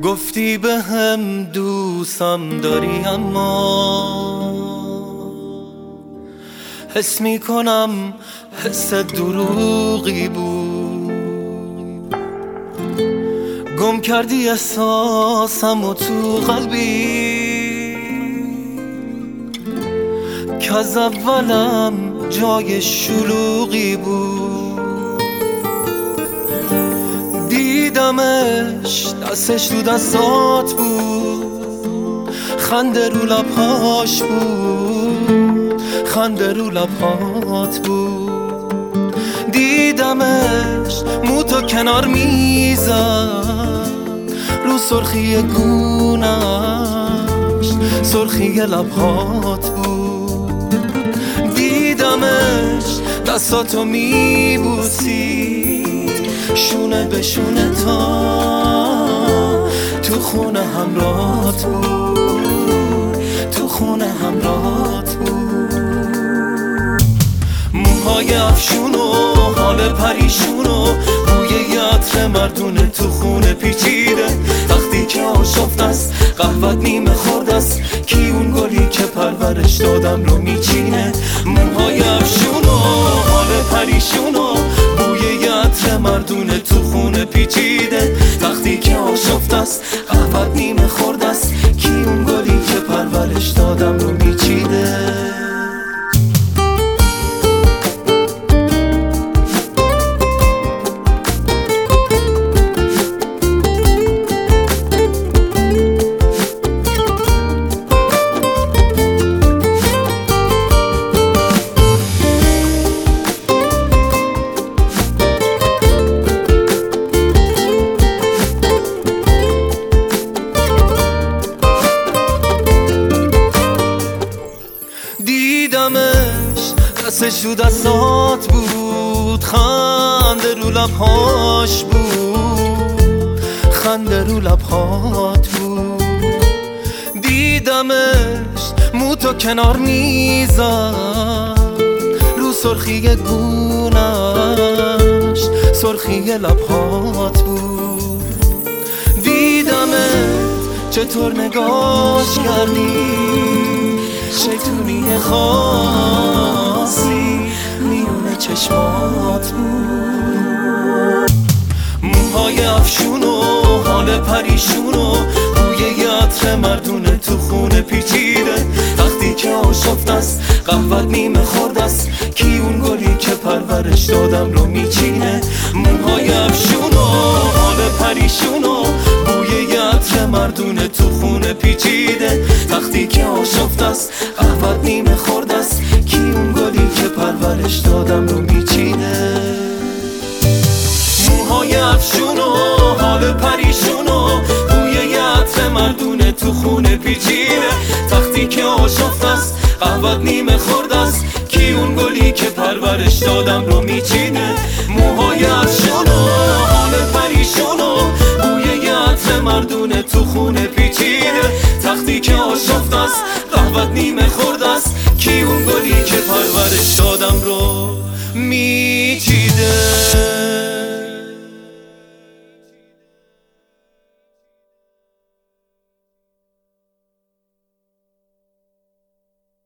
گفتی به هم دوستم داری، اما حس میکنم حس دروغی بود. گم کردی احساسم و تو قلبی که از اولم جای شلوغی بود. دیدمش دستش تو دستات بود، خنده رو لبهاش بود، خنده رو لبهات بود. دیدمش مو تو کنار میزد رو سرخی گونش، سرخی لبهات بود. دیدمش دستاتو میبوسی شونه به شونه تا تو خونه همراهت بود، تو خونه همراهت بود. موهای افشون و حال پریشون و بوی عطر مردونه تو خونه پیچیده. وقتی که آشفت است قهوت نیمه خورد است، کی اون گلی که پرورش دادم رو میچینه. موهای افشون و حال پریشون و بوی عطر مردونه تو خونه پیچیده. وقتی که آشفت است قهوت نیمه خورد است، کی اون گلی که پرورش دادم رو میچینه. دیدمش دستش تو دستات بود، خنده رو لبهاش بود، خنده رو لبهات بود. دیدمش مو تو کنار میزد رو سرخی گونش، سرخی لبهات بود. دیدمش چطور نگاش کردی، شیطونی خاصی میونه چشمات بود. موهای افشون و حال پریشون و بوی عطر مردونه تو خونه پیچیده. وقتی که آشفت است قهوت نیمه خورد است، کی اون گلی که پرورش دادم رو میچینه. موهای افشون و حال پریشون و بوی عطر مردونه تو خونه پیچیده. وقتی که آشفت است قهوت نیمه خورد است، کی اون گلی که پرورش دادم رو میچینه. موهای افشون و حال پریشون و بوی عطر مردونه تو خونه پیچیده. وقتی که آشفت است قهوت نیمه خورد است، کی اون گلی که پرورش دادم رو میچینه. موهای افشون و حال پریشون و بوی عطر مردونه تو خونه پیچیده. وقتی که آشفت است قهوت نیمه خورد است، کی اون گلی که پرورش دادم رو